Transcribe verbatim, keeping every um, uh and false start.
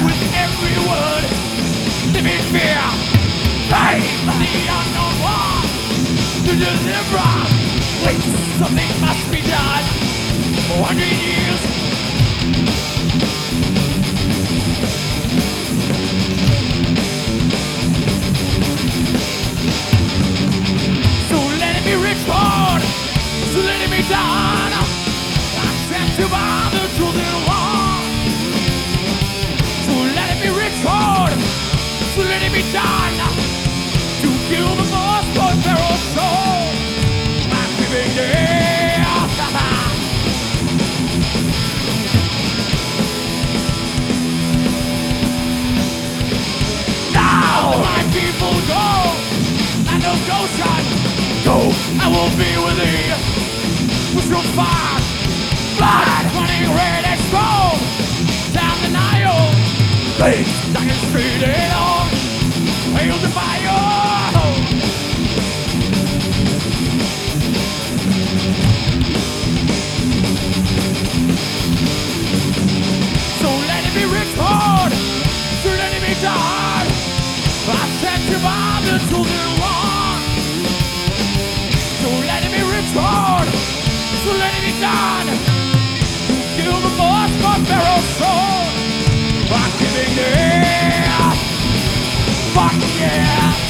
with every word, live in fear. Pain for the unknown one to deliver. Wait, something must be done. For hundred years. So let it be restored. So let it be done. I'm sent to by the chosen one. So let it be restored. So let it be done. To kill the most but Pharaoh's soul. I'm giving there. Now my people go. I know Goshen. Go, I will be with thee. With your fire, blood running red and strong. Down the Nile, blaze like a street in on. Hail the fire. So let it be restored. So let it be done. I sent you by the chosen one. So let it be restored. So let it be done. To kill the boss for Pharaoh's soul. I'm giving it. Fuck yeah.